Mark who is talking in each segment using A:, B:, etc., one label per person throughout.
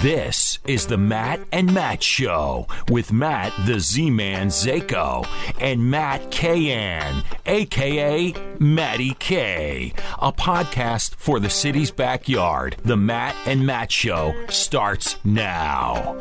A: This is the Matt and Matt Show with Matt the Z-Man Zako and Matt Kayan, a.k.a. Matty K, a podcast for the city's backyard. The Matt and Matt Show starts now.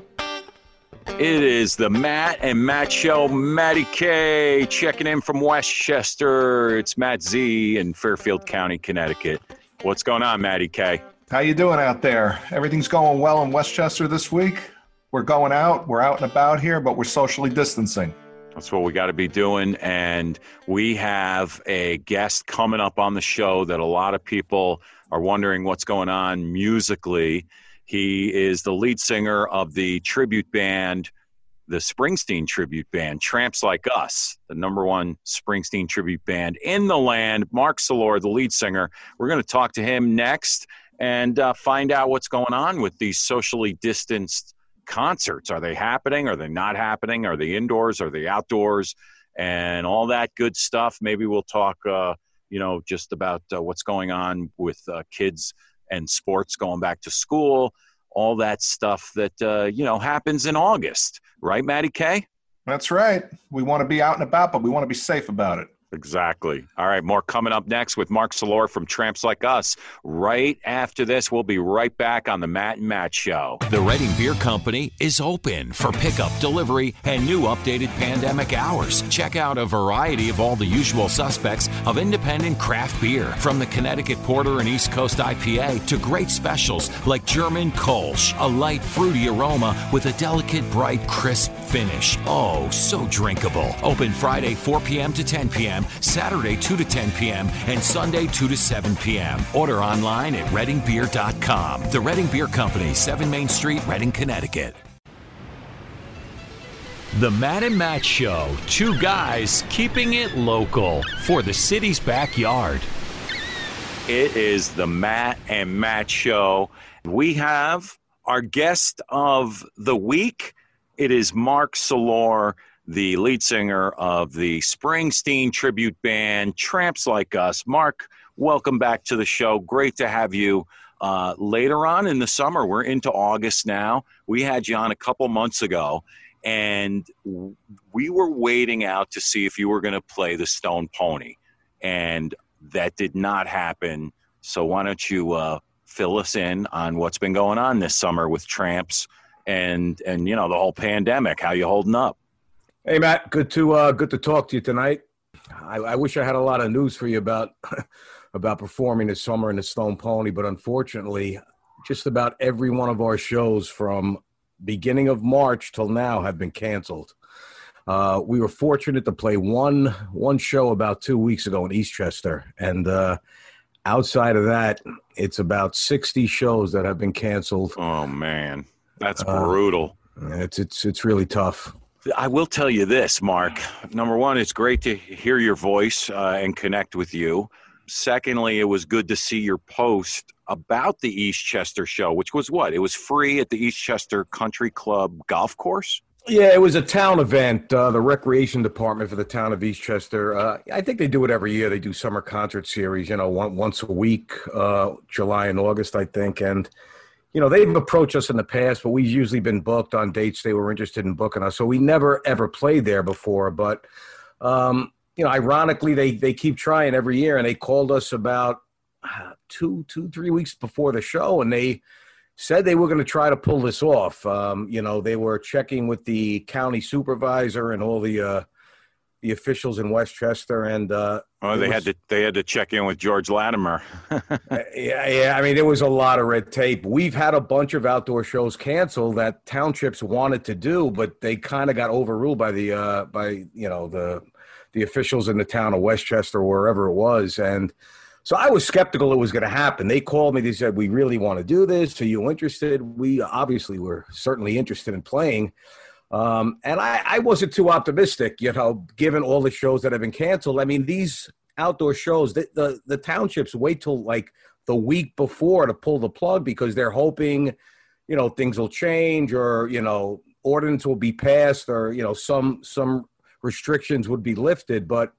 A: It is the Matt and Matt Show. Matty K checking in from Westchester. It's Matt Z in Fairfield County, Connecticut. What's going on, Matty K?
B: How you doing out there? Everything's going well in Westchester this week. We're going out. We're out and about here, but we're socially distancing.
A: That's what we got to be doing. And we have a guest coming up on the show that a lot of people are wondering what's going on musically. He is the lead singer of the tribute band, the Springsteen tribute band, Tramps Like Us, the number one Springsteen tribute band in the land. Mark Salor, the lead singer. We're going to talk to him next and find out what's going on with these socially distanced concerts. Are they happening? Are they not happening? Are they indoors? Are they outdoors? And all that good stuff. Maybe we'll talk, just about what's going on with kids and sports going back to school, all that stuff that, happens in August. Right, Matty K?
B: That's right. We want to be out and about, but we want to be safe about it.
A: Exactly. All right, more coming up next with Mark Salor from Tramps Like Us. Right after this, we'll be right back on the Matt and Matt Show. The Reading Beer Company is open for pickup, delivery, and new updated pandemic hours. Check out a variety of all the usual suspects of independent craft beer, from the Connecticut Porter and East Coast IPA to great specials like German Kolsch, a light fruity aroma with a delicate, bright, crisp finish. Oh, so drinkable. Open Friday 4 p.m. to 10 p.m., Saturday 2 to 10 p.m., and Sunday 2 to 7 p.m. Order online at readingbeer.com. The Reading Beer Company, 7 Main Street, Reading, Connecticut. The Matt and Matt Show. Two guys keeping it local for the city's backyard. It is the Matt and Matt Show. We have our guest of the week. It is Mark Salor, the lead singer of the Springsteen tribute band, Tramps Like Us. Mark, welcome back to the show. Great to have you later on in the summer. We're into August now. We had you on a couple months ago, and we were waiting out to see if you were going to play the Stone Pony, and that did not happen. So why don't you fill us in on what's been going on this summer with Tramps and the whole pandemic? How you holding up?
C: Hey, Matt, good to talk to you tonight. I wish I had a lot of news for you about performing this summer in the Stone Pony, but unfortunately, just about every one of our shows from beginning of March till now have been canceled. We were fortunate to play one show about 2 weeks ago in Eastchester, and outside of that, it's about 60 shows that have been canceled.
A: Oh man, that's brutal.
C: It's really tough.
A: I will tell you this, Mark. Number one, it's great to hear your voice and connect with you. Secondly, it was good to see your post about the Eastchester show, which was what? It was free at the Eastchester Country Club golf course?
C: Yeah, it was a town event. The recreation department for the town of Eastchester, I think they do it every year. They do summer concert series, once a week, July and August, I think. And they've approached us in the past, but we've usually been booked on dates they were interested in booking us. So we never, ever played there before. But, ironically, they keep trying every year. And they called us about 3 weeks before the show, and they said they were going to try to pull this off. They were checking with the county supervisor and all the officials in Westchester, and
A: they had to check in with George Latimer.
C: yeah. I mean, there was a lot of red tape. We've had a bunch of outdoor shows canceled that townships wanted to do, but they kind of got overruled by the officials in the town of Westchester, or wherever it was, and so I was skeptical it was going to happen. They called me. They said, "We really want to do this. Are you interested?" We obviously were certainly interested in playing. And I wasn't too optimistic, given all the shows that have been canceled. I mean, these outdoor shows, the townships wait till like the week before to pull the plug because they're hoping, things will change or, ordinance will be passed or, some restrictions would be lifted. But,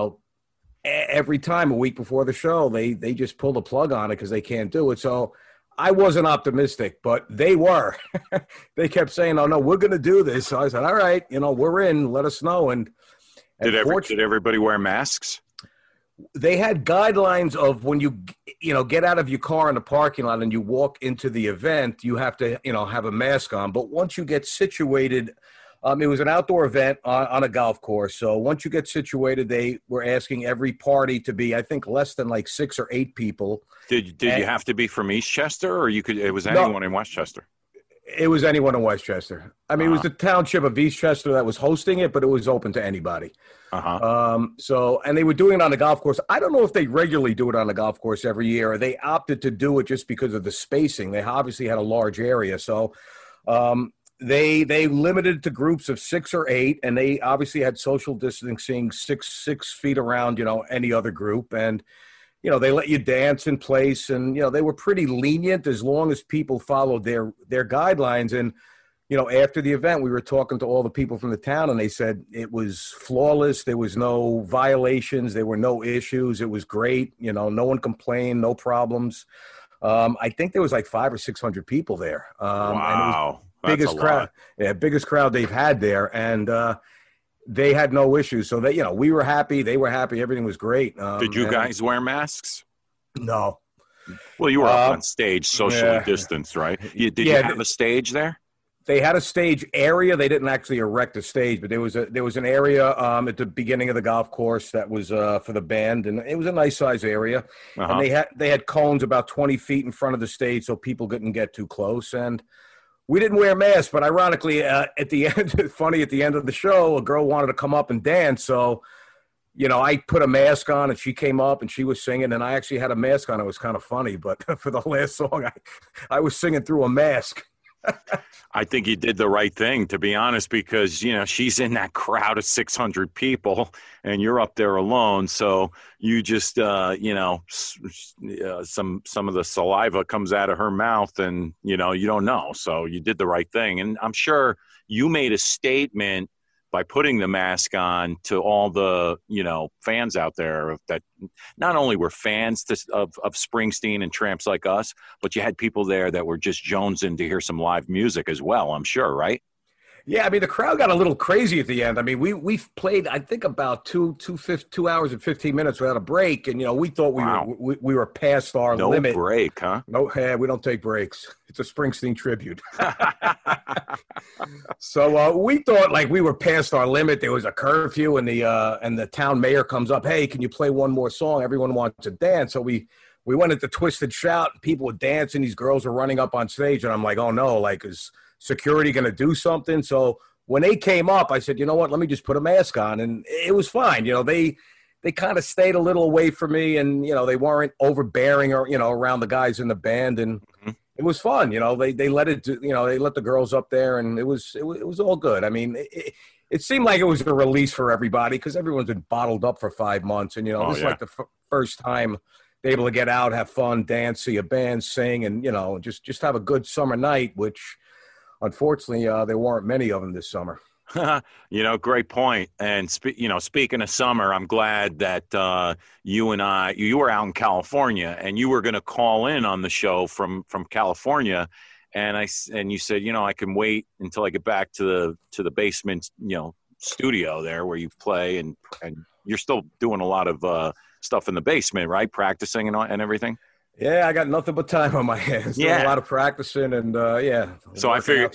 C: every time a week before the show, they just pull the plug on it because they can't do it. So I wasn't optimistic, but they were. They kept saying, "Oh no, we're going to do this." So I said, "All right, we're in. Let us know." And
A: did everybody wear masks?
C: They had guidelines of when you get out of your car in the parking lot and you walk into the event, you have to have a mask on. But once you get situated, it was an outdoor event on a golf course. So once you get situated, they were asking every party to be, I think, less than like 6 or 8 people.
A: Did you have to be from Eastchester, or you could? It was anyone in Westchester.
C: It was anyone in Westchester. I mean, It was the township of Eastchester that was hosting it, but it was open to anybody. And they were doing it on the golf course. I don't know if they regularly do it on the golf course every year, or they opted to do it just because of the spacing. They obviously had a large area. So they limited to groups of 6 or 8, and they obviously had social distancing 6 feet around, any other group. And, they let you dance in place, and, they were pretty lenient as long as people followed their guidelines. And, after the event, we were talking to all the people from the town, and they said it was flawless. There was no violations. There were no issues. It was great. No one complained, no problems. I think there was like 500 or 600 people there.
A: Wow.
C: And it was biggest crowd. Yeah, biggest crowd they've had there. And they had no issues. So they, we were happy. They were happy. Everything was great.
A: Did you guys wear masks?
C: No.
A: Well, you were up on stage, socially distanced, right? Did you have a stage there?
C: They had a stage area. They didn't actually erect a stage, but there was an area at the beginning of the golf course that was for the band, and it was a nice size area. And they had cones about 20 feet in front of the stage, so people couldn't get too close. And we didn't wear masks, but ironically, at the end, funny, at the end of the show, a girl wanted to come up and dance, so. I put a mask on, and she came up and she was singing, and I actually had a mask on. It was kind of funny, but for the last song, I was singing through a mask.
A: I think you did the right thing, to be honest, because, she's in that crowd of 600 people and you're up there alone. So you just, some of the saliva comes out of her mouth and, you don't know. So you did the right thing. And I'm sure you made a statement by putting the mask on to all the, fans out there that not only were fans of Springsteen and Tramps Like Us, but you had people there that were just jonesing to hear some live music as well, I'm sure, right?
C: Yeah, I mean, the crowd got a little crazy at the end. I mean, we've played, I think, about 2 hours and 15 minutes without a break, and we thought we were past our limit.
A: No break, huh?
C: No, we don't take breaks. It's a Springsteen tribute. So we thought like we were past our limit. There was a curfew, and the town mayor comes up. Hey, can you play one more song? Everyone wants to dance. So we went into Twisted Shout. And people were dancing. These girls were running up on stage, and I'm like, oh no, like is security going to do something? So when they came up, I said, you know what, let me just put a mask on. And it was fine. They kind of stayed a little away from me, and, they weren't overbearing or, around the guys in the band. And it was fun. They let it, they let the girls up there, and it was all good. I mean, it seemed like it was a release for everybody because everyone's been bottled up for 5 months. And, this is like the first time they're able to get out, have fun, dance, see a band, sing, and, just have a good summer night, which, unfortunately, there weren't many of them this summer.
A: Great point. And, speaking of summer, I'm glad that you were out in California and you were going to call in on the show from California. And you said, I can wait until I get back to the basement, studio there where you play. And you're still doing a lot of stuff in the basement, right? Practicing and everything.
C: Yeah, I got nothing but time on my hands. Doing a lot of practicing, and
A: So I figured,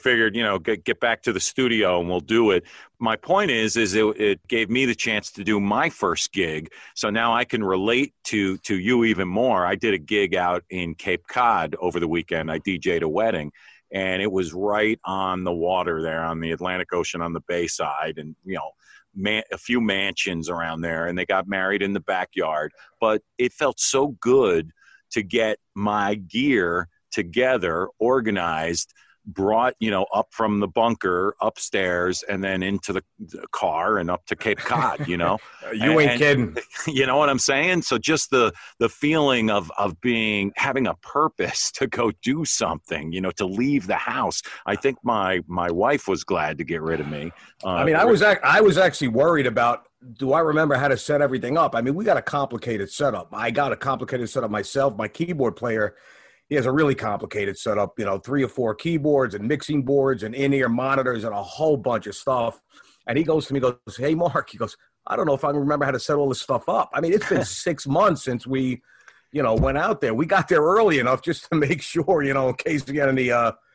A: get back to the studio and we'll do it. My point is it gave me the chance to do my first gig, so now I can relate to you even more. I did a gig out in Cape Cod over the weekend. I DJ'd a wedding, and it was right on the water there on the Atlantic Ocean on the bay side, and a few mansions around there, and they got married in the backyard. But it felt so good to get my gear together, organized, brought, up from the bunker upstairs and then into the car and up to Cape Cod,
C: You ain't kidding.
A: You know what I'm saying? So just the feeling of having a purpose to go do something, to leave the house. I think my wife was glad to get rid of me.
C: I was actually worried about, do I remember how to set everything up? I mean, we got a complicated setup. I got a complicated setup myself. My keyboard player, he has a really complicated setup, 3 or 4 keyboards and mixing boards and in-ear monitors and a whole bunch of stuff. And he goes to me, goes, "Hey, Mark," he goes, "I don't know if I can remember how to set all this stuff up." I mean, it's been 6 months since we, went out there. We got there early enough just to make sure, in case we get any,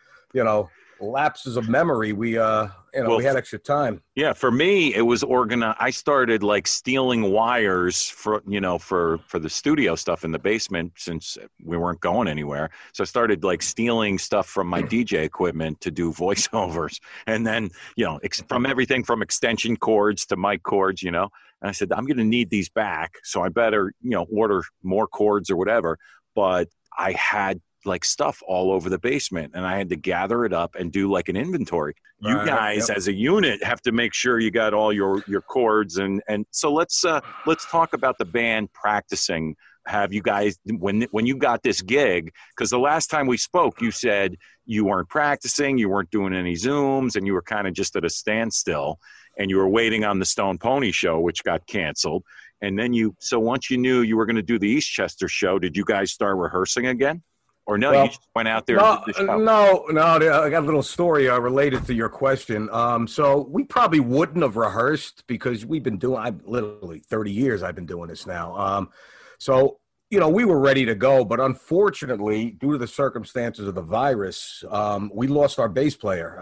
C: lapses of memory, we we had extra time.
A: Yeah, for me, it was organized. I started like stealing wires for the studio stuff in the basement since we weren't going anywhere. So I started like stealing stuff from my DJ equipment to do voiceovers, and then from everything from extension cords to mic cords, And I said, I'm going to need these back, so I better order more cords or whatever. But I had like stuff all over the basement, and I had to gather it up and do like an inventory. You guys as a unit have to make sure you got all your cords, and so let's talk about the band practicing. Have you guys, when you got this gig, because the last time we spoke you said you weren't practicing, you weren't doing any Zooms, and you were kind of just at a standstill, and you were waiting on the Stone Pony show, which got canceled. And then so once you knew you were going to do the Eastchester show, did you guys start rehearsing again? Or no, you just went out there and did the show? No,
C: I got a little story related to your question. So we probably wouldn't have rehearsed because we've been doing, literally 30 years I've been doing this now. So, we were ready to go, but unfortunately, due to the circumstances of the virus, we lost our bass player,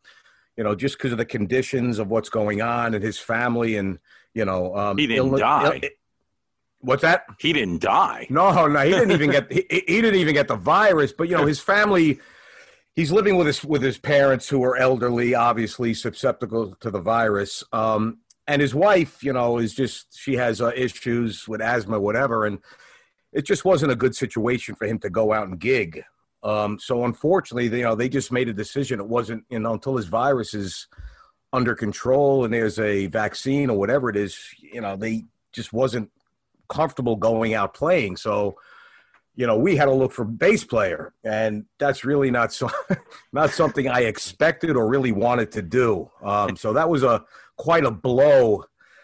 C: just because of the conditions of what's going on and his family and,
A: he didn't die.
C: What's that?
A: He didn't die.
C: No, he didn't even get he didn't even get the virus. But his family, he's living with his parents who are elderly, obviously susceptible to the virus. And his wife, she has issues with asthma, whatever, and it just wasn't a good situation for him to go out and gig. So unfortunately, they just made a decision. It wasn't until his virus is under control and there's a vaccine or whatever it is, they just wasn't comfortable going out playing. So, we had to look for bass player, and that's really not something I expected or really wanted to do. So that was quite a blow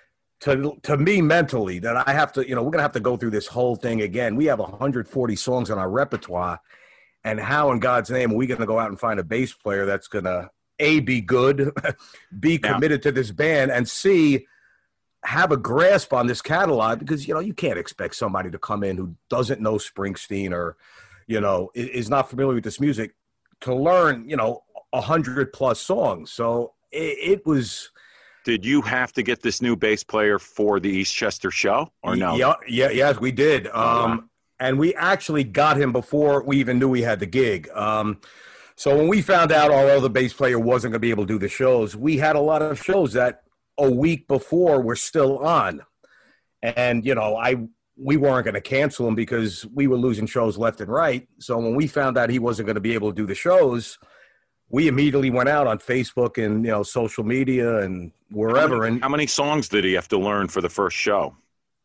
C: to me mentally, that I have to, we're going to have to go through this whole thing again. We have 140 songs on our repertoire, and how in God's name are we going to go out and find a bass player that's going to A, be good, B, committed to this band, and C, have a grasp on this catalog? Because, you can't expect somebody to come in who doesn't know Springsteen or, is not familiar with this music to learn, 100+ songs. So it was.
A: Did you have to get this new bass player for the Eastchester show or no?
C: Yes, we did. And we actually got him before we even knew we had the gig. So when we found out our other bass player wasn't going to be able to do the shows, we had a lot of shows that a week before we're still on. And, we weren't going to cancel them because we were losing shows left and right. So when we found out he wasn't going to be able to do the shows, we immediately went out on Facebook and, social media and wherever.
A: How many songs did he have to learn for the first show?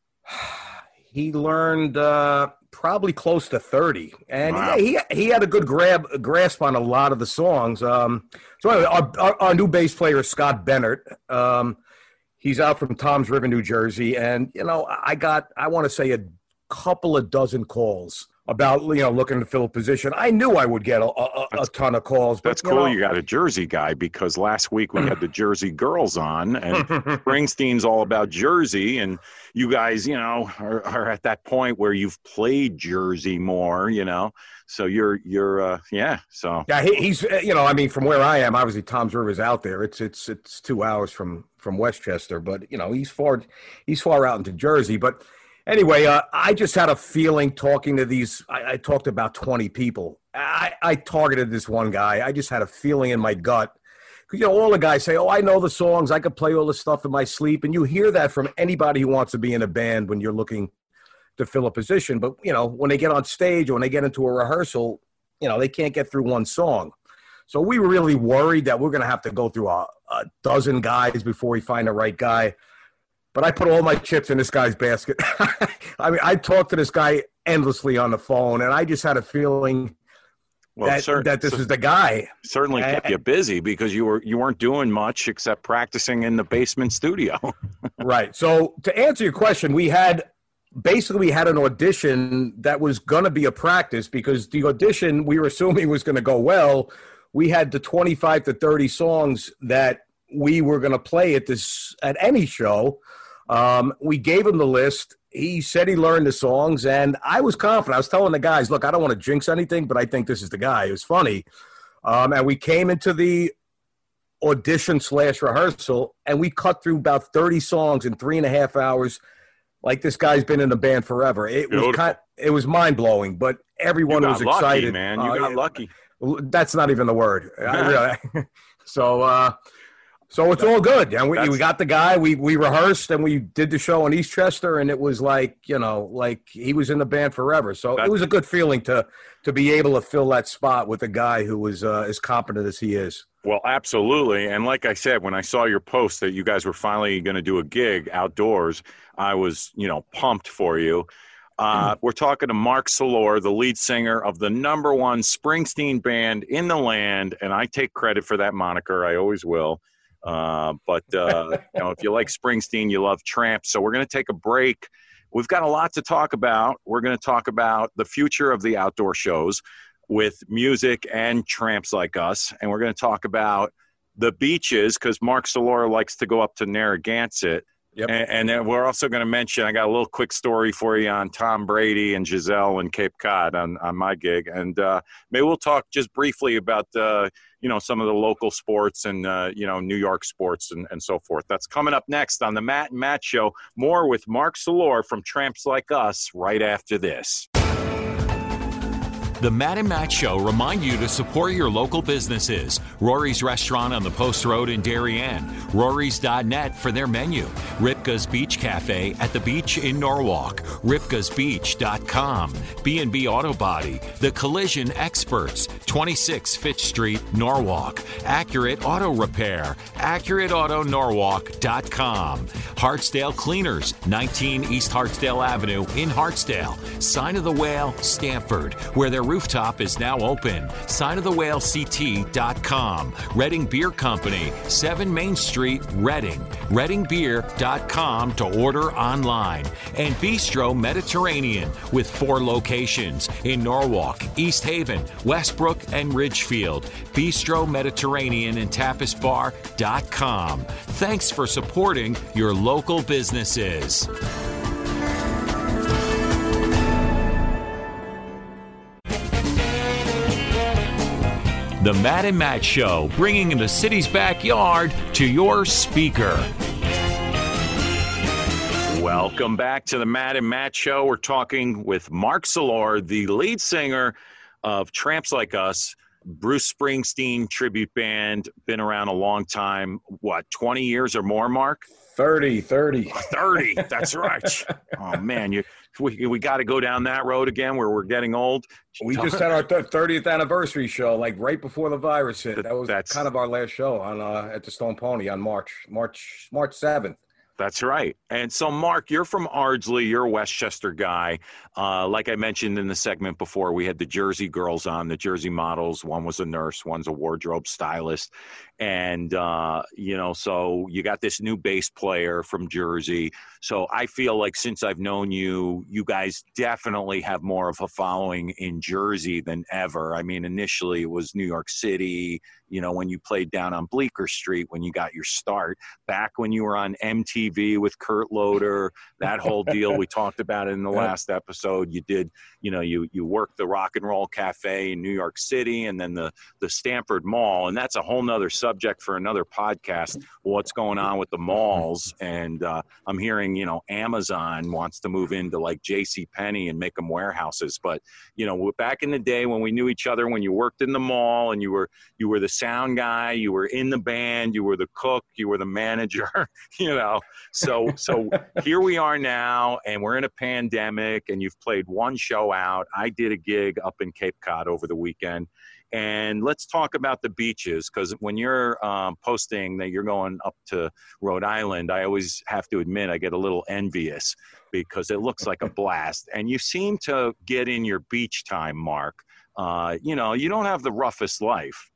C: He learned probably close to 30. And
A: wow.
C: he had a good grasp on a lot of the songs. So anyway, our new bass player is Scott Bennett. He's out from Toms River, New Jersey. And, I want to say a couple of dozen calls about, looking to fill a position. I knew I would get a ton of calls. But,
A: that's cool. You got a Jersey guy, because last week we had the Jersey Girls on, and Springsteen's all about Jersey. And you guys, are at that point where you've played Jersey more, So you're So
C: yeah, he's, from where I am, obviously Toms River's out there. It's 2 hours from Westchester, but he's far out into Jersey. But anyway, I just had a feeling talking to these. I talked to about 20 people. I targeted this one guy. I just had a feeling in my gut. Because, all the guys say, "Oh, I know the songs. I could play all the stuff in my sleep." And you hear that from anybody who wants to be in a band when you're looking to fill a position. But, when they get on stage or when they get into a rehearsal, they can't get through one song. So we were really worried that we're going to have to go through a dozen guys before we find the right guy. But I put all my chips in this guy's basket. I talked to this guy endlessly on the phone, and I just had a feeling that this is the guy.
A: Certainly kept you busy because you weren't doing much except practicing in the basement studio.
C: Right. So to answer your question, we had basically we had an audition that was going to be a practice because the audition we were assuming was going to go well. We had the 25 to 30 songs that we were going to play at any show. We gave him the list. He said he learned the songs, and I was confident. I was telling the guys, look, I don't want to jinx anything, but I think this is the guy. It was funny. And we came into the audition/rehearsal, and we cut through about 30 songs in 3.5 hours. Like this guy's been in the band forever. It was mind blowing, but everyone was excited.
A: Lucky, man. You got lucky.
C: That's not even the word. So it's all good. And we got the guy. We rehearsed and we did the show in Eastchester, and it was like he was in the band forever. So it was a good feeling to be able to fill that spot with a guy who was as competent as he is.
A: Well, absolutely. And like I said, when I saw your post that you guys were finally going to do a gig outdoors, I was, pumped for you. We're talking to Mark Salor, the lead singer of the #1 Springsteen band in the land. And I take credit for that moniker. I always will. But if you like Springsteen, you love Tramps. So we're going to take a break. We've got a lot to talk about. We're going to talk about the future of the outdoor shows with music and Tramps Like Us. And we're going to talk about the beaches because Mark Salor likes to go up to Narragansett. Yep. And then we're also going to mention, I got a little quick story for you on Tom Brady and Giselle and Cape Cod on my gig. And maybe we'll talk just briefly about, some of the local sports and, New York sports and so forth. That's coming up next on the Matt and Matt Show. More with Mark Salor from Tramps Like Us right after this.
D: The Matt and Matt Show remind you to support your local businesses. Rory's Restaurant on the Post Road in Darien. Rory's.net for their menu. Ripka's Beach Cafe at the beach in Norwalk. Ripka'sBeach.com. B&B Auto Body. The Collision Experts. 26 Fitch Street, Norwalk. Accurate Auto Repair. AccurateAutoNorwalk.com. Hartsdale Cleaners. 19 East Hartsdale Avenue in Hartsdale. Sign of the Whale, Stamford, where their rooftop is now open. Signofthewhalect.com. Reading Beer Company, 7 Main Street, Reading. ReadingBeer.com to order online. And Bistro Mediterranean with 4 locations in Norwalk, East Haven, Westbrook, and Ridgefield. Bistro Mediterranean and TapasBar.com. Thanks for supporting your local businesses. The Matt and Matt Show, bringing the city's backyard to your speaker.
A: Welcome back to the Matt and Matt Show. We're talking with Mark Salor, the lead singer of Tramps Like Us, Bruce Springsteen tribute band. Been around a long time. 20 years or more, Mark?
C: 30.
A: 30, that's right. Oh, man, we got to go down that road again where we're getting old.
C: We just had our 30th anniversary show, like right before the virus hit. That was kind of our last show on at the Stone Pony on March 7th.
A: That's right. And so, Mark, you're from Ardsley. You're a Westchester guy. Like I mentioned in the segment before, we had the Jersey girls on, the Jersey models. One was a nurse, one's a wardrobe stylist. And, so you got this new bass player from Jersey. So I feel like since I've known you, you guys definitely have more of a following in Jersey than ever. I mean, initially it was New York City, when you played down on Bleecker Street, when you got your start. Back when you were on MTV with Kurt Loder, that whole deal we talked about in the last episode. You did, you worked the Rock and Roll Cafe in New York City and then the Stamford Mall. And that's a whole nother subject for another podcast, what's going on with the malls. And I'm hearing, Amazon wants to move into like JCPenney and make them warehouses. But, back in the day when we knew each other, when you worked in the mall and you were the sound guy, you were in the band, you were the cook, you were the manager, So here we are now, and we're in a pandemic, and you've played one show out. I did a gig up in Cape Cod over the weekend. And let's talk about the beaches, because when you're posting that you're going up to Rhode Island, I always have to admit I get a little envious because it looks like a blast. And you seem to get in your beach time, Mark. You don't have the roughest life.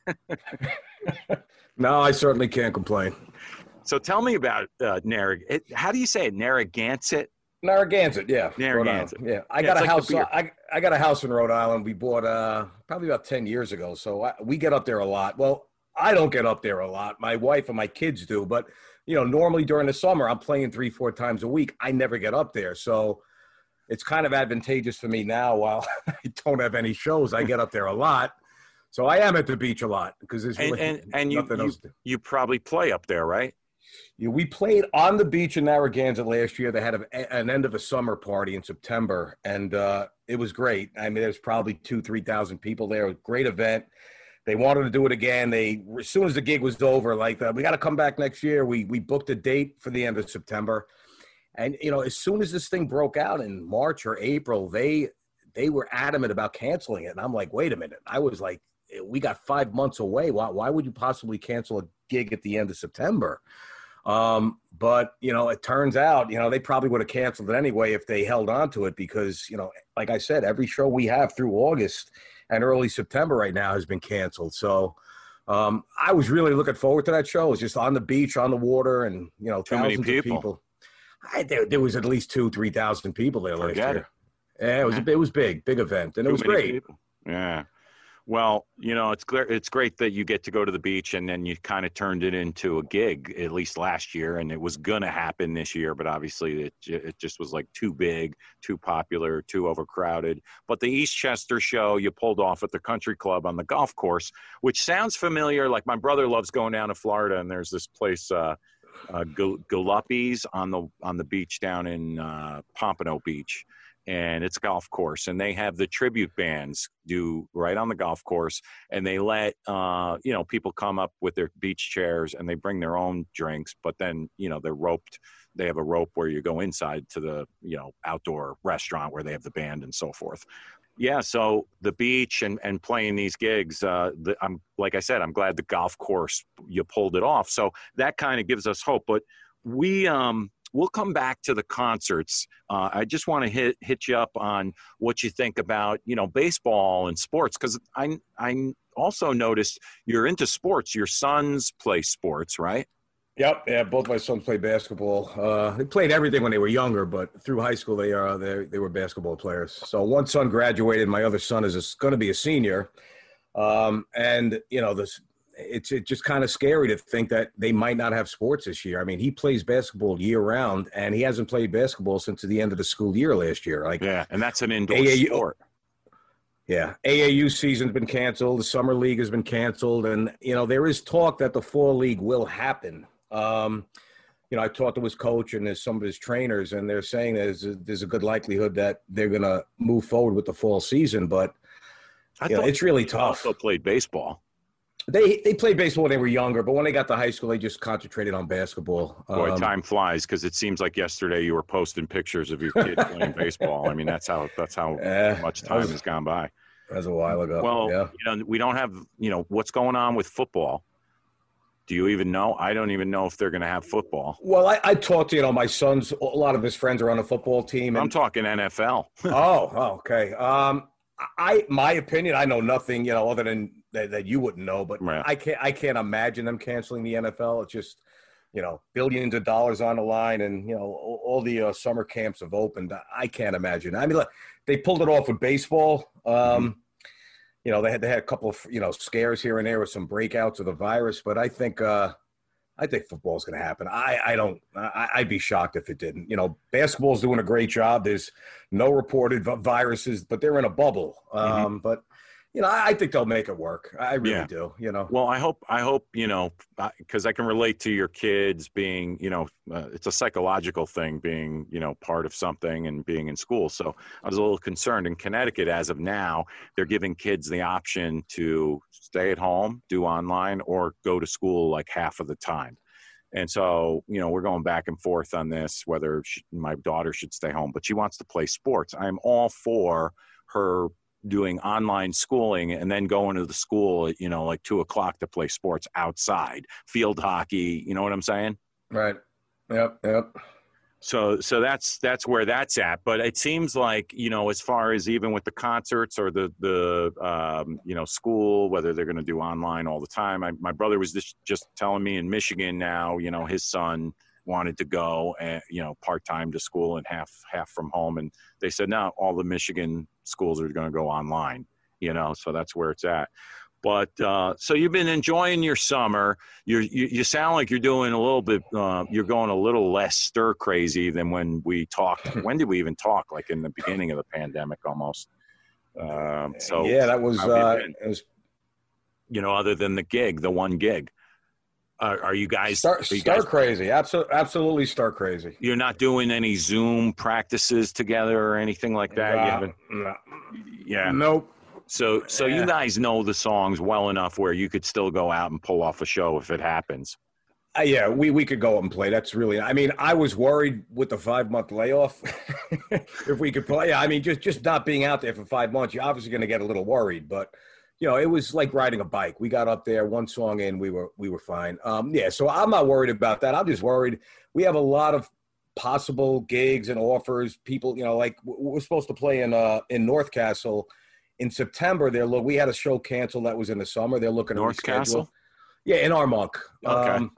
C: No, I certainly can't complain.
A: So tell me about Narragansett. How do you say it? Narragansett?
C: Narragansett, yeah.
A: Narragansett.
C: Yeah, I got a house. I got a house in Rhode Island. We bought probably about 10 years ago. So we get up there a lot. Well, I don't get up there a lot. My wife and my kids do. But, normally during the summer, I'm playing 3-4 times a week. I never get up there. So it's kind of advantageous for me now while I don't have any shows. I get up there a lot. So I am at the beach a lot because there's really nothing else to do.
A: You probably play up there, right?
C: Yeah, we played on the beach in Narragansett last year. They had an end of a summer party in September, and it was great. I mean, there's probably 2,000-3,000 people there. It was a great event. They wanted to do it again. As soon as the gig was over, we got to come back next year. We booked a date for the end of September. And, as soon as this thing broke out in March or April, they were adamant about canceling it. And I'm like, wait a minute. I was like, we got 5 months away. Why would you possibly cancel a gig at the end of September? But, it turns out, they probably would have canceled it anyway if they held on to it because, like I said, every show we have through August and early September right now has been canceled. So I was really looking forward to that show. It was just on the beach, on the water, and, thousands of people. There was at least 2,000-3,000 people there last year. Yeah, it was big event, and it was great.
A: People. Yeah. Well, it's great that you get to go to the beach, and then you kind of turned it into a gig, at least last year, and it was going to happen this year, but obviously it just was like too big, too popular, too overcrowded. But the Eastchester show you pulled off at the country club on the golf course, which sounds familiar. Like my brother loves going down to Florida, and there's this place, Galuppi's on the beach down in Pompano Beach. And it's a golf course, and they have the tribute bands do right on the golf course, and they let people come up with their beach chairs, and they bring their own drinks, but then they're roped. They have a rope where you go inside to the outdoor restaurant where they have the band and so forth. Yeah, so the beach and playing these gigs, I'm like I said, I'm glad the golf course you pulled it off. So that kind of gives us hope, but we'll come back to the concerts. I just want to hit you up on what you think about, baseball and sports, because I also noticed you're into sports. Your sons play sports, right?
C: Yep. Yeah, both my sons play basketball. They played everything when they were younger, but through high school they were basketball players. So one son graduated. My other son is going to be a senior, and it's just kind of scary to think that they might not have sports this year. I mean, he plays basketball year round, and he hasn't played basketball since the end of the school year last year.
A: And that's an indoor sport.
C: Yeah, AAU season's been canceled. The summer league has been canceled, and there is talk that the fall league will happen. I talked to his coach and some of his trainers, and they're saying there's a good likelihood that they're going to move forward with the fall season, but it's really tough.
A: Also played baseball.
C: They played baseball when they were younger, but when they got to high school, they just concentrated on basketball.
A: Boy, time flies, because it seems like yesterday you were posting pictures of your kids playing baseball. I mean, that's how much time has gone by.
C: That was a while ago.
A: Well, we don't have, what's going on with football. Do you even know? I don't even know if they're going to have football.
C: Well, I talked to, my son's, a lot of his friends are on a football team.
A: I'm talking NFL.
C: Okay. My opinion, I know nothing, other than that you wouldn't know, but right. I can't imagine them canceling the NFL. It's just, billions of dollars on the line, and, all the summer camps have opened. I can't imagine. I mean, look, they pulled it off with baseball. They had a couple of, scares here and there with some breakouts of the virus, but I think football's going to happen. I'd be shocked if it didn't. Basketball's doing a great job. There's no reported viruses, but they're in a bubble. But I think they'll make it work. I really do.
A: Well, I hope because I can relate to your kids being, it's a psychological thing being, part of something and being in school. So I was a little concerned. In Connecticut, as of now, they're giving kids the option to stay at home, do online, or go to school like half of the time. And so, we're going back and forth on this, whether my daughter should stay home, but she wants to play sports. I'm all for her doing online schooling and then going to the school at, like 2:00 to play sports outside, field hockey. You know what I'm saying?
C: Right. Yep.
A: So that's where that's at. But it seems like, as far as even with the concerts or the school, whether they're going to do online all the time. My brother was just telling me in Michigan now, his son wanted to go, and part-time to school and half from home. And they said, no, all the Michigan schools are going to go online, so that's where it's at. But so you've been enjoying your summer. You sound like you're doing a little bit. You're going a little less stir crazy than when we talked. When did we even talk? Like in the beginning of the pandemic, almost. So
C: yeah, that was. It was.
A: Other than the one gig. Are you guys
C: star crazy? Absolutely star crazy.
A: You're not doing any Zoom practices together or anything like that.
C: No.
A: Yeah.
C: Nope.
A: So you guys know the songs well enough where you could still go out and pull off a show if it happens.
C: Yeah, we could go out and play. That's really. I mean, I was worried with the 5-month layoff if we could play. I mean, just not being out there for 5 months, you're obviously going to get a little worried. But it was like riding a bike. We got up there, one song in, we were fine. Yeah, so I'm not worried about that. I'm just worried. We have a lot of possible gigs and offers. People, like we're supposed to play in North Castle. In September, we had a show canceled that was in the summer. They're looking to
A: North
C: reschedule.
A: Castle?
C: Yeah, in Armonk.
A: Okay.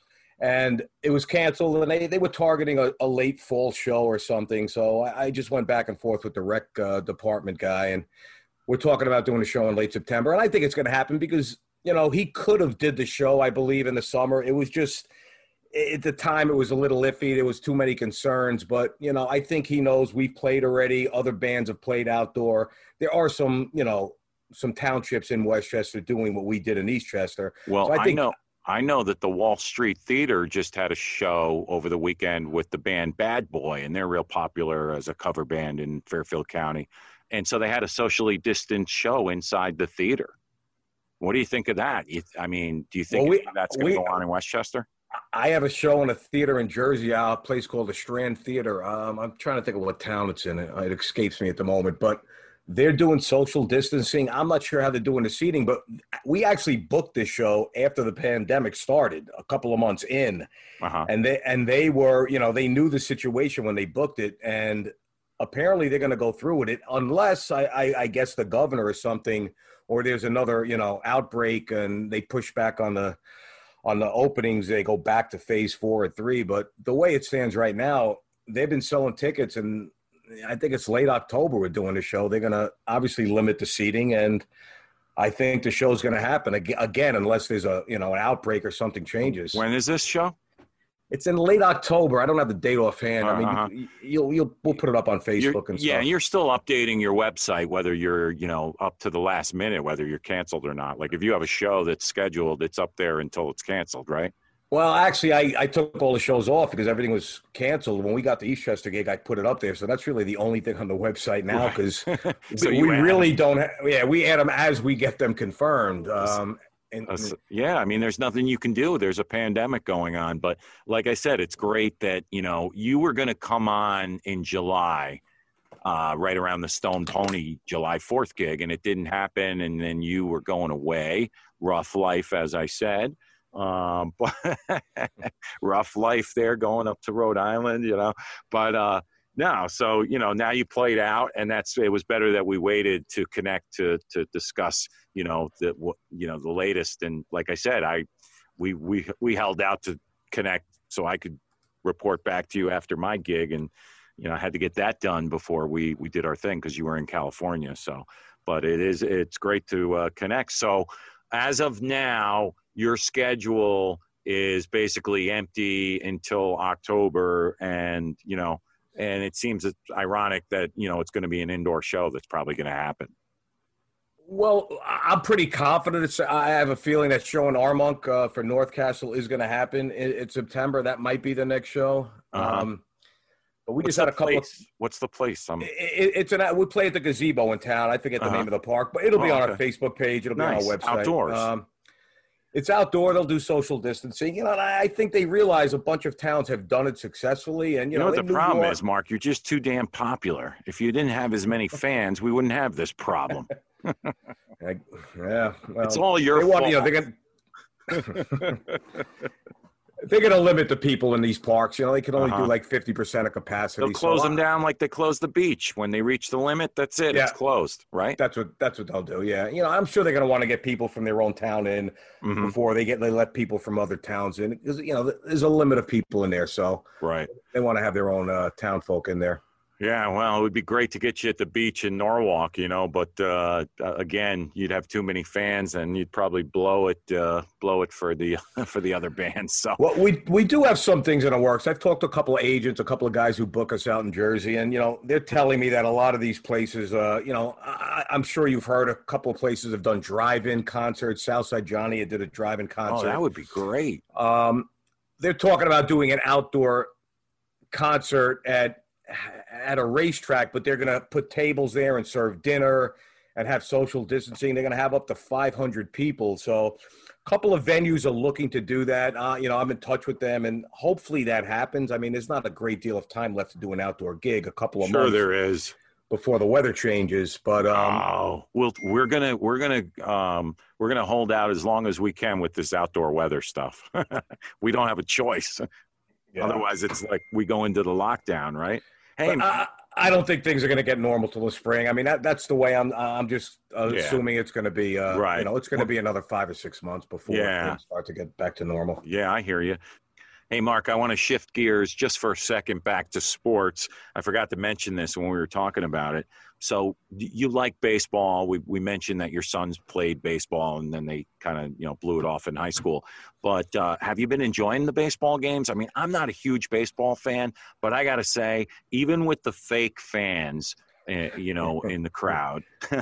C: And it was canceled, and they were targeting a late fall show or something. So I just went back and forth with the rec department guy, and we're talking about doing a show in late September. And I think it's going to happen because, he could have did the show, I believe, in the summer. It was just – at the time, it was a little iffy. There was too many concerns. But, I think he knows we've played already. Other bands have played outdoor. There are some, some townships in Westchester doing what we did in Eastchester.
A: Well, so I know that the Wall Street Theater just had a show over the weekend with the band Bad Boy, and they're real popular as a cover band in Fairfield County. And so they had a socially distanced show inside the theater. What do you think of that? Do you think that's going to go on in Westchester?
C: I have a show in a theater in Jersey, a place called the Strand Theater. I'm trying to think of what town it's in. It escapes me at the moment, but they're doing social distancing. I'm not sure how they're doing the seating, but we actually booked this show after the pandemic started, a couple of months in.
A: Uh-huh.
C: And they were, they knew the situation when they booked it, and apparently they're going to go through with it unless I guess the governor or something, or there's another, outbreak and they push back on the openings. They go back to phase 4 or 3. But the way it stands right now, they've been selling tickets, and I think it's late October we're doing the show. They're going to obviously limit the seating, and I think the show's going to happen again unless there's an outbreak or something changes.
A: When is this show?
C: It's in late October. I don't have the date offhand. I mean, we'll put it up on Facebook and stuff.
A: Yeah, and you're still updating your website, whether you're, up to the last minute, whether you're canceled or not. Like if you have a show that's scheduled, it's up there until it's canceled, right?
C: Well, actually, I took all the shows off because everything was canceled. When we got the Eastchester gig, I put it up there. So that's really the only thing on the website now because
A: so
C: we really don't we add them as we get them confirmed.
A: There's nothing you can do. There's a pandemic going on. But like I said, it's great that, you were going to come on in July, right around the Stone Pony July 4th gig, and it didn't happen. And then you were going away. Rough life, as I said. But rough life there going up to Rhode Island, but no, so now you played out, and it was better that we waited to connect to discuss the latest. And like I said, we held out to connect so I could report back to you after my gig, and I had to get that done before we did our thing because you were in California. So, but it's great to connect. So as of now, your schedule is basically empty until October, and and it seems ironic that it's going to be an indoor show that's probably going to happen.
C: Well, I'm pretty confident. I have a feeling that show in Armonk for North Castle is going to happen in September. That might be the next show.
A: Uh-huh.
C: But we just had a couple.
A: What's the place?
C: We play at the gazebo in town. I forget the name of the park, but it'll be on our Facebook page. It'll be on our website.
A: Outdoors.
C: It's outdoor. They'll do social distancing. And I think they realize a bunch of towns have done it succcessfully. And
A: you know what the problem is, Mark? You're just too damn popular. If you didn't have as many fans, we wouldn't have this problem.
C: Well,
A: it's all your fault.
C: They're going to limit the people in these parks. You know, they can only do like 50% of capacity.
A: They'll close them down like they close the beach. When they reach the limit, that's it. Yeah. It's closed, right?
C: That's what they'll do. Yeah. You know, I'm sure they're going to want to get people from their own town in before they let people from other towns in. Because, you know, there's a limit of people in there. So they want to have their own town folk in there.
A: Yeah, well, it would be great to get you at the beach in Norwalk, you know, but again, you'd have too many fans, and you'd probably blow it for the other bands. So,
C: well, we do have some things in the works. I've talked to a couple of agents, a couple of guys who book us out in Jersey, and you know, they're telling me that a lot of these places, you know, I'm sure you've heard a couple of places have done drive-in concerts. Southside Johnny did a drive-in concert.
A: Oh, that would be great.
C: They're talking about doing an outdoor concert at a racetrack, but they're going to put tables there and serve dinner and have social distancing. They're going to have up to 500 people. So a couple of venues are looking to do that. You know, I'm in touch with them, and hopefully that happens. I mean, there's not a great deal of time left to do an outdoor gig, a couple of months.
A: Sure there is.
C: Before the weather changes, but
A: we're gonna hold out as long as we can with this outdoor weather stuff. We don't have a choice. Yeah. Otherwise, it's like we go into the lockdown, right? Hey,
C: I don't think things are going to get normal till the spring. I mean, that's the way I'm just assuming it's going to be.
A: Right.
C: You know, it's going to be another 5 or 6 months before things start to get back to normal.
A: Yeah, I hear you. Hey, Mark, I want to shift gears just for a second back to sports. I forgot to mention this when we were talking about it. So you like baseball. We mentioned that your sons played baseball, and then they kind of, you know, blew it off in high school. But have you been enjoying the baseball games? I mean, I'm not a huge baseball fan, but I got to say, even with the fake fans, you know, in the crowd,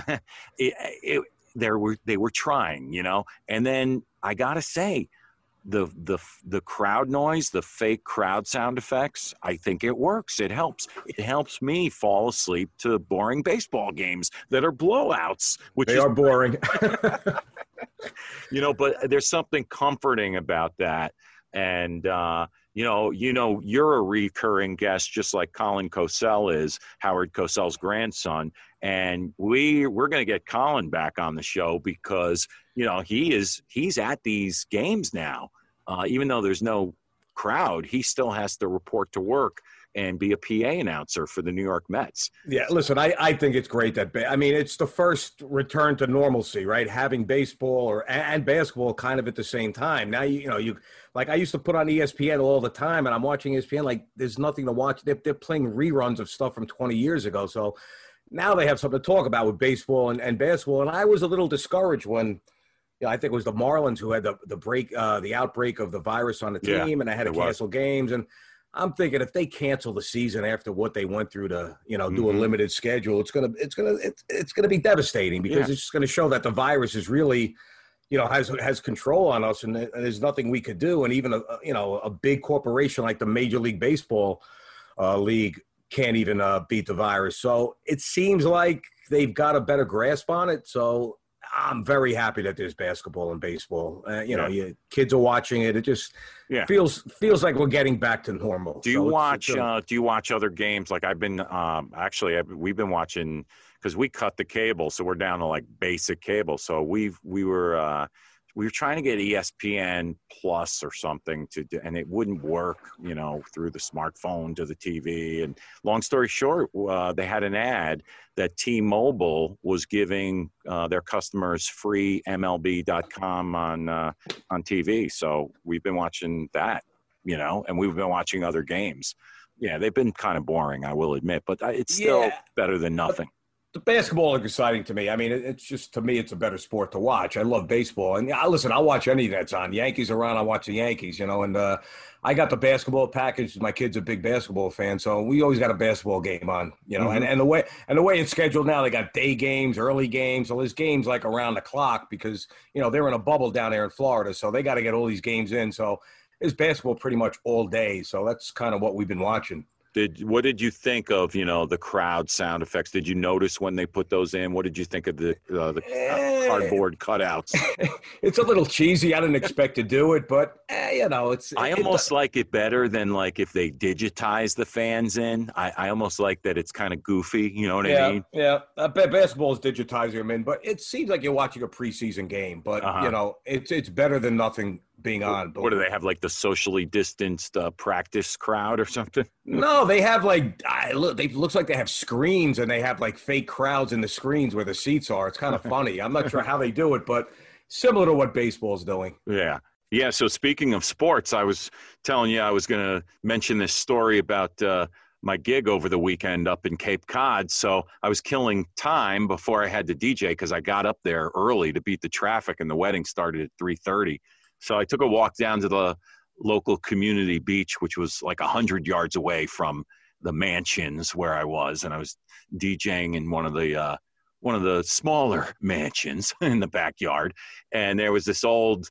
A: they were trying, you know. And then I got to say, the crowd noise, the fake crowd sound effects, I think it works. It helps. It helps me fall asleep to boring baseball games that are blowouts, which
C: are boring.
A: You know, but there's something comforting about that. And you know, you're a recurring guest, just like Colin Cosell is, Howard Cosell's grandson. And we're going to get Colin back on the show because, you know, he's at these games now. Even though there's no crowd, he still has to report to work and be a PA announcer for the New York Mets.
C: Yeah, listen, I think it's great that – I mean, it's the first return to normalcy, right? Having baseball and basketball kind of at the same time. Now, you like I used to put on ESPN all the time, and I'm watching ESPN like there's nothing to watch. They're playing reruns of stuff from 20 years ago. So now they have something to talk about with baseball and basketball. And I was a little discouraged when – I think it was the Marlins who had the outbreak of the virus on the team, and they had to cancel games. And I'm thinking if they cancel the season after what they went through to, you know, do a limited schedule, it's gonna be devastating because it's just gonna show that the virus is really, you know, has control on us, and there's nothing we could do. And even a big corporation like the Major League Baseball league can't even beat the virus. So it seems like they've got a better grasp on it. So I'm very happy that there's basketball and baseball. You know, kids are watching it. It just feels like we're getting back to normal.
A: Do you watch other games? Like I've been we've been watching because we cut the cable, so we're down to like basic cable. So we were trying to get ESPN Plus or something to do, and it wouldn't work, you know, through the smartphone to the TV. And long story short, they had an ad that T-Mobile was giving their customers free MLB.com on TV. So we've been watching that, you know, and we've been watching other games. Yeah, they've been kind of boring, I will admit, but it's still better than nothing.
C: The basketball is exciting to me. I mean, it's just, to me, it's a better sport to watch. I love baseball. And listen, I'll watch anything that's on. Yankees are on, I watch the Yankees, you know. And I got the basketball package. My kid's a big basketball fan, so we always got a basketball game on, you know. And the way it's scheduled now, they got day games, early games. So there's games like around the clock because, you know, they're in a bubble down there in Florida, so they got to get all these games in. So there's basketball pretty much all day. So that's kind of what we've been watching.
A: What did you think of, you know, the crowd sound effects? Did you notice when they put those in? What did you think of the cardboard cutouts?
C: It's a little cheesy. I didn't expect to do it, but you know,
A: I almost like it better than like if they digitize the fans in. I almost like that it's kind of goofy. You know what I mean?
C: Yeah. Basketball is digitizing them in, but it seems like you're watching a preseason game. But you know, it's better than nothing being on.
A: What do they have, like the socially distanced practice crowd or something?
C: No, they have looks like they have screens, and they have like fake crowds in the screens where the seats are. It's kind of funny. I'm not sure how they do it, but similar to what baseball's doing.
A: Yeah. Yeah. So speaking of sports, I was telling you I was going to mention this story about my gig over the weekend up in Cape Cod. So I was killing time before I had to DJ because I got up there early to beat the traffic, and the wedding started at 3:30. So I took a walk down to the local community beach, which was like 100 yards away from the mansions where I was, and I was DJing in one of the smaller mansions in the backyard. And there was this old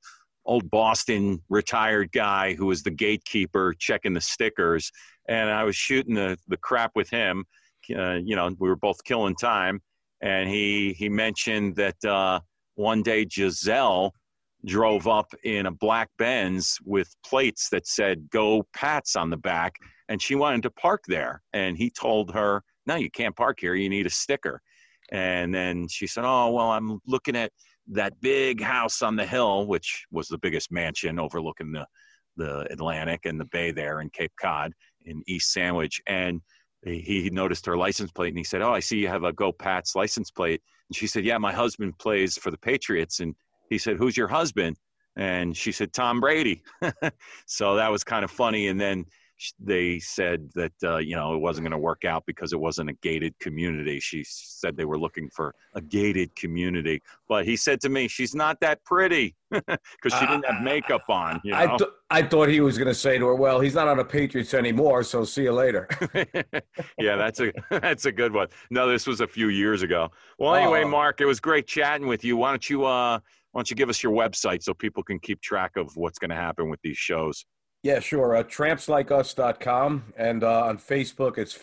A: Boston retired guy who was the gatekeeper checking the stickers. And I was shooting the crap with him. We were both killing time. And he mentioned that one day Giselle drove up in a black Benz with plates that said "Go Pats" on the back. And she wanted to park there. And he told her, "No, you can't park here. You need a sticker." And then she said, "Oh, well, I'm looking at that big house on the hill," which was the biggest mansion overlooking the Atlantic and the bay there in Cape Cod in East Sandwich. And he noticed her license plate, and he said, "Oh, I see you have a Go Pats license plate." And she said, "Yeah, my husband plays for the Patriots." And he said, "Who's your husband?" And she said, "Tom Brady." So that was kind of funny. And then they said that, it wasn't going to work out because it wasn't a gated community. She said they were looking for a gated community. But he said to me, "She's not that pretty," because she didn't have makeup on.
C: I thought he was going to say to her, "Well, he's not on the Patriots anymore, so see you later."
A: Yeah, that's a good one. No, this was a few years ago. Well, anyway, Mark, it was great chatting with you. Why don't you give us your website so people can keep track of what's going to happen with these shows?
C: Yeah, sure. Trampslikeus.com. And on Facebook, it's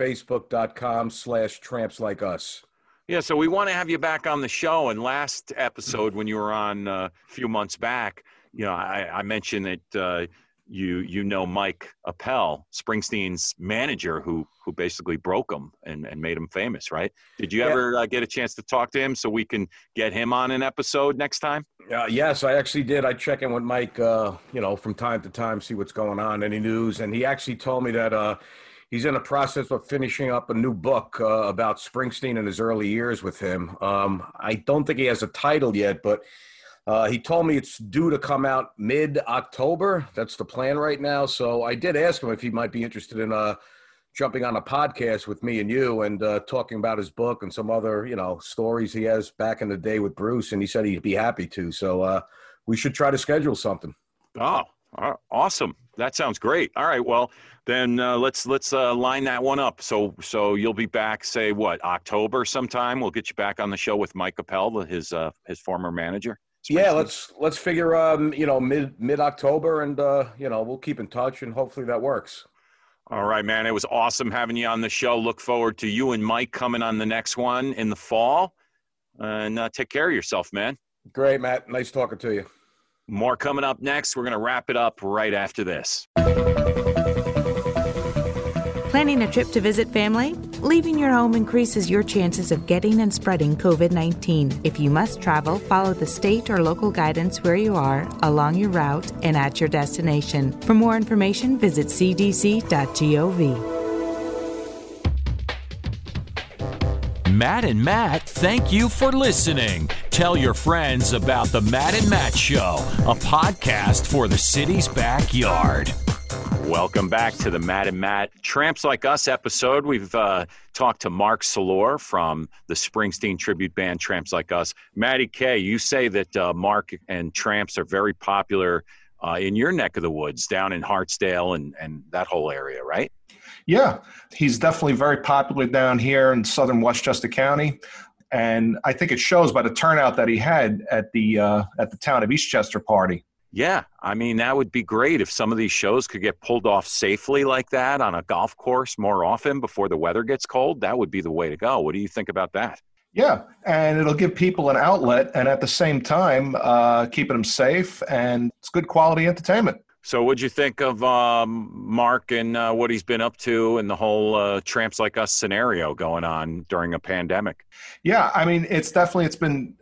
C: facebook.com/trampslikeus.
A: Yeah, so we want to have you back on the show. And last episode, when you were on a few months back, I mentioned that you know Mike Appel, Springsteen's manager, who basically broke him and made him famous, right? Did you ever get a chance to talk to him so we can get him on an episode next time?
C: Yes, I actually did. I check in with Mike, from time to time, see what's going on, any news. And he actually told me that he's in the process of finishing up a new book about Springsteen and his early years with him. I don't think he has a title yet, but he told me it's due to come out mid-October. That's the plan right now. So I did ask him if he might be interested in jumping on a podcast with me and you and talking about his book and some other, stories he has back in the day with Bruce. And he said he'd be happy to. So we should try to schedule something.
A: Oh, awesome. That sounds great. All right. Well, then let's line that one up. So you'll be back, say, October sometime? We'll get you back on the show with Mike Appel, his former manager.
C: Yeah, let's figure mid-October, and we'll keep in touch, and hopefully that works.
A: All right, man. It was awesome having you on the show. Look forward to you and Mike coming on the next one in the fall. And take care of yourself, man.
C: Great, Matt. Nice talking to you.
A: More coming up next. We're going to wrap it up right after this.
E: Planning a trip to visit family? Leaving your home increases your chances of getting and spreading COVID-19. If you must travel, follow the state or local guidance where you are, along your route, and at your destination. For more information, visit cdc.gov.
D: Matt and Matt, thank you for listening. Tell your friends about the Matt and Matt Show, a podcast for the city's backyard.
A: Welcome back to the Matt and Matt Tramps Like Us episode. We've talked to Mark Salor from the Springsteen tribute band Tramps Like Us. Matty K, you say that Mark and Tramps are very popular in your neck of the woods, down in Hartsdale and that whole area, right?
B: Yeah, he's definitely very popular down here in southern Westchester County. And I think it shows by the turnout that he had at the Town of Eastchester party.
A: Yeah, I mean, that would be great if some of these shows could get pulled off safely like that on a golf course more often before the weather gets cold. That would be the way to go. What do you think about that?
B: Yeah, and it'll give people an outlet and at the same time keeping them safe, and it's good quality entertainment.
A: So what'd you think of Mark and what he's been up to and the whole Tramps Like Us scenario going on during a pandemic?
B: Yeah, I mean, it's been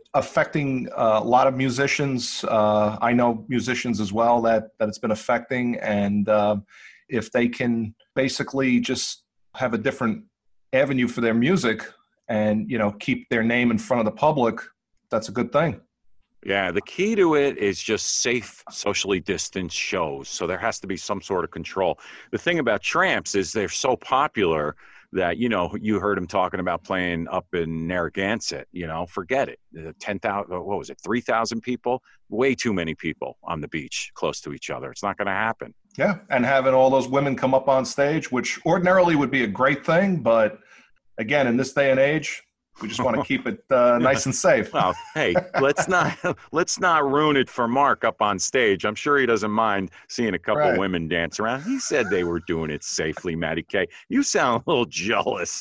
B: affecting a lot of musicians. I know musicians as well that it's been affecting. And if they can basically just have a different avenue for their music and, keep their name in front of the public, that's a good thing.
A: Yeah, the key to it is just safe, socially distanced shows. So there has to be some sort of control. The thing about Tramps is they're so popular that, you heard him talking about playing up in Narragansett, forget it. 10,000, what was it, 3,000 people? Way too many people on the beach close to each other. It's not going to happen.
B: Yeah, and having all those women come up on stage, which ordinarily would be a great thing, but again, in this day and age, we just want to keep it nice and safe.
A: Well, hey, let's not ruin it for Mark up on stage. I'm sure he doesn't mind seeing a couple of women dance around. He said they were doing it safely, Matty K. You sound a little jealous,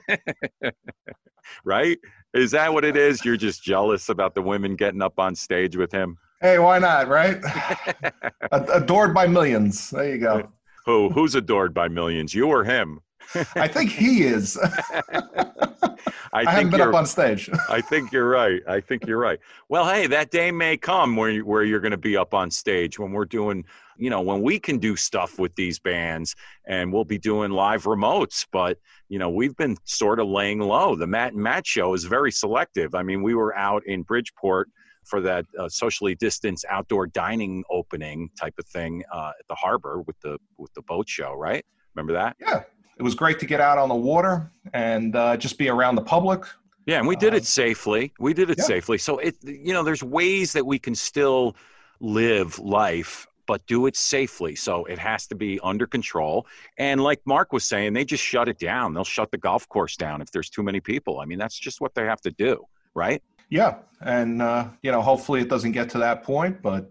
A: right? Is that what it is? You're just jealous about the women getting up on stage with him?
B: Hey, why not, right? Adored by millions. There you go.
A: Who's adored by millions? You or him?
B: I think he is. I haven't been up on stage.
A: I think you're right. Well, hey, that day may come where you're going to be up on stage when we're doing, when we can do stuff with these bands, and we'll be doing live remotes. But, we've been sort of laying low. The Matt and Matt show is very selective. I mean, we were out in Bridgeport for that socially distanced outdoor dining opening type of thing at the harbor with the boat show, right? Remember that?
B: Yeah. It was great to get out on the water and just be around the public.
A: Yeah, and we did it safely. Safely. So, there's ways that we can still live life, but do it safely. So it has to be under control. And like Mark was saying, they just shut it down. They'll shut the golf course down if there's too many people. I mean, that's just what they have to do, right?
B: Yeah, and hopefully it doesn't get to that point, but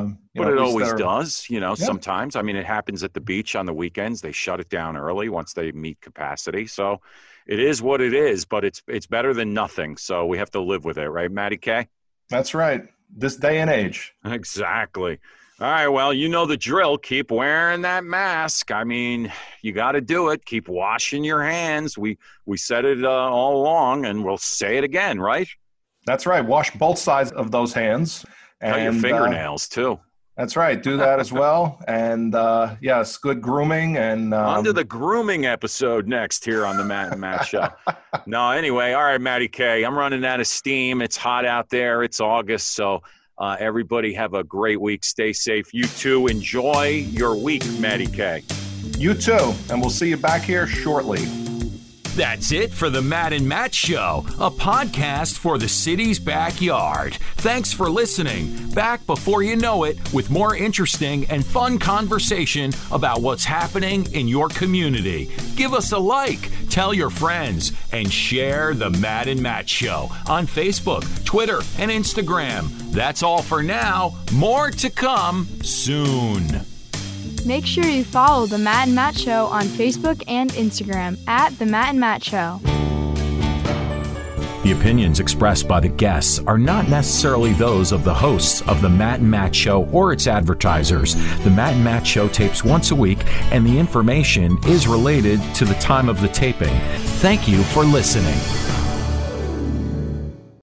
A: it always does. Sometimes. I mean, it happens at the beach on the weekends. They shut it down early once they meet capacity. So it is what it is, but it's better than nothing. So we have to live with it, right, Matty K?
B: That's right. This day and age.
A: Exactly. All right, well, you know the drill. Keep wearing that mask. I mean, you got to do it. Keep washing your hands. We said it all along, and we'll say it again, right?
B: That's right. Wash both sides of those hands.
A: Cut your fingernails, too.
B: That's right. Do that as well. And, yes, good grooming. And
A: on to the grooming episode next here on the Matt and Matt Show. No, anyway. All right, Matty K. I'm running out of steam. It's hot out there. It's August. So everybody have a great week. Stay safe. You too. Enjoy your week, Matty K.
B: You too. And we'll see you back here shortly.
D: That's it for the Matt and Matt Show, a podcast for the city's backyard. Thanks for listening. Back before you know it with more interesting and fun conversation about what's happening in your community. Give us a like, tell your friends, and share the Matt and Matt Show on Facebook, Twitter, and Instagram. That's all for now. More to come soon.
F: Make sure you follow The Matt and Matt Show on Facebook and Instagram at The Matt and Matt Show.
D: The opinions expressed by the guests are not necessarily those of the hosts of The Matt and Matt Show or its advertisers. The Matt and Matt Show tapes once a week, and the information is related to the time of the taping. Thank you for listening.